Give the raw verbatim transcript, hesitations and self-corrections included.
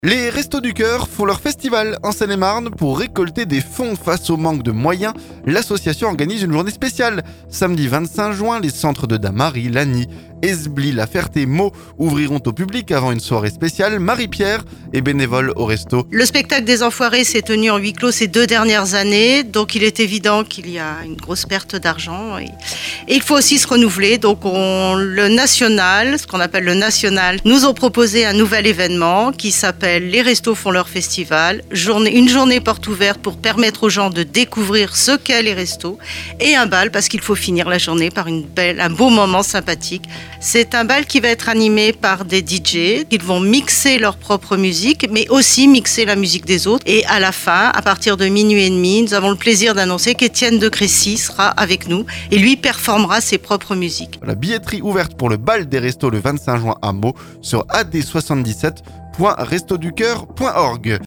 Les Restos du Cœur font leur festival en Seine-et-Marne pour récolter des fonds face au manque de moyens. L'association organise une journée spéciale. Samedi vingt-cinq juin, les centres de Damary, Lagny, Esbly, La Ferté, Meaux ouvriront au public avant une soirée spéciale. Marie-Pierre est bénévole au resto. Le spectacle des Enfoirés s'est tenu en huis clos ces deux dernières années, donc il est évident qu'il y a une grosse perte d'argent et, et il faut aussi se renouveler. Donc on, le national, ce qu'on appelle le national, nous ont proposé un nouvel événement qui s'appelle Les Restos font leur festival, journée, une journée porte ouverte pour permettre aux gens de découvrir ce qu'est les restos et un bal parce qu'il faut finir la journée par une belle, un beau moment sympathique. C'est un bal qui va être animé par des D J. Ils vont mixer leur propre musique, mais aussi mixer la musique des autres. Et à la fin, à partir de minuit et demi, nous avons le plaisir d'annoncer qu'Étienne de Crécy sera avec nous et lui performera ses propres musiques. La billetterie ouverte pour le bal des restos le vingt-cinq juin à Meaux sur a d soixante-dix-sept point resto du cœur point org.